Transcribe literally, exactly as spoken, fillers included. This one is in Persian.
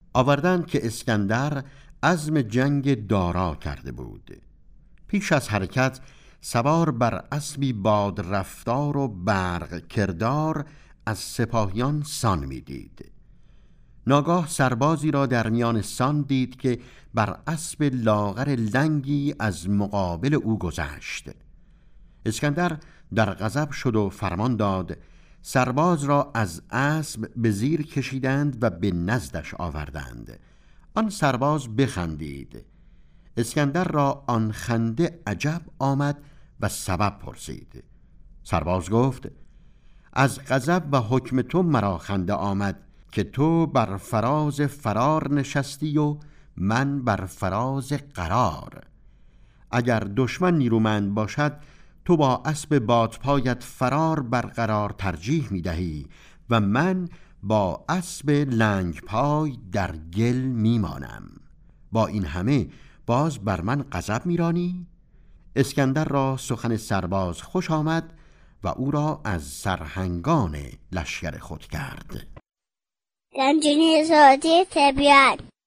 آوردند که اسکندر عزم جنگ دارا کرده بود. پیش از حرکت سوار بر اسبی باد رفتار و برق کردار از سپاهیان سان می دید. ناگاه سربازی را در میان سان دید که بر اسب لاغر لنگی از مقابل او گذشت. اسکندر در غضب شد و فرمان داد سرباز را از اسب به زیر کشیدند و به نزدش آوردند. آن سرباز بخندید. اسکندر را آن خنده عجب آمد و سبب پرسید. سرباز گفت: از غضب و حکم تو مرا خنده آمد که تو بر فراز فرار نشستی و من بر فراز قرار. اگر دشمن نیرومند باشد تو با اسب بادپایت فرار برقرار ترجیح می دهی و من با اسب لنگ پای در گل می مانم. با این همه باز بر من غضب می رانی؟ اسکندر را سخن سرباز خوش آمد و او را از سرهنگان لشکر خود کرد. گنجینه‌زادی طبیعت.